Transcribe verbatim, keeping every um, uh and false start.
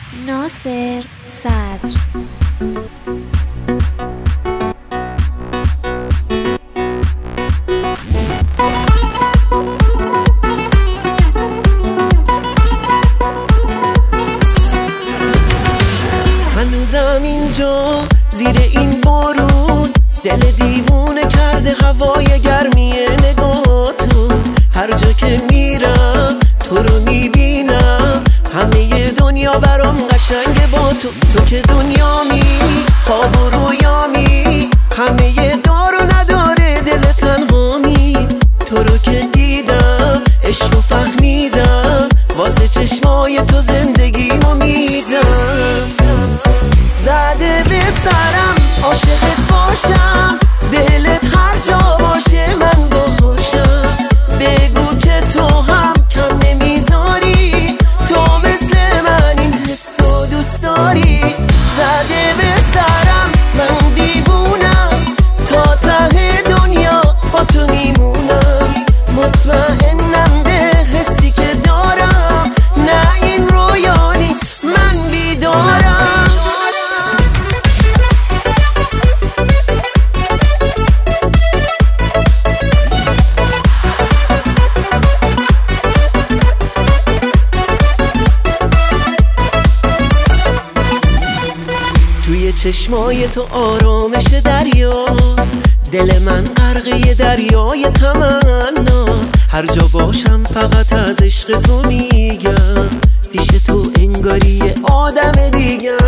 ناصر صدر. هنوزم اینجا زیر این بارون، دل دیوونه کرده هوای گرمی نگاهتون. هر جا که میرم تو رو میبینم، همه دنیا برام قشنگه با تو. تو که دنیامی، خواب و رویامی، همه دار و نداره دل تنهامی. تو رو که دیدم عشق و فهمیدم، واسه چشمای تو زندگیمو میدم. زده به سرم عاشقت باشم، دلت هر جا باشه من باهاشم. بگو که تو هم کم نمیذاری، تو مثل من این حسو دوست داری. زده به سرم من دیوونم، تا ته دنیا با تو میمونم. مطمئنم به حسی که دارم، نه این رویا نیست من بیدارم. توی چشمای تو آرامش دریاست، دل من غرقه دریای تمناست. هر جا باشم فقط از عشق تو میگم، پیش تو انگاری یه آدم دیگم.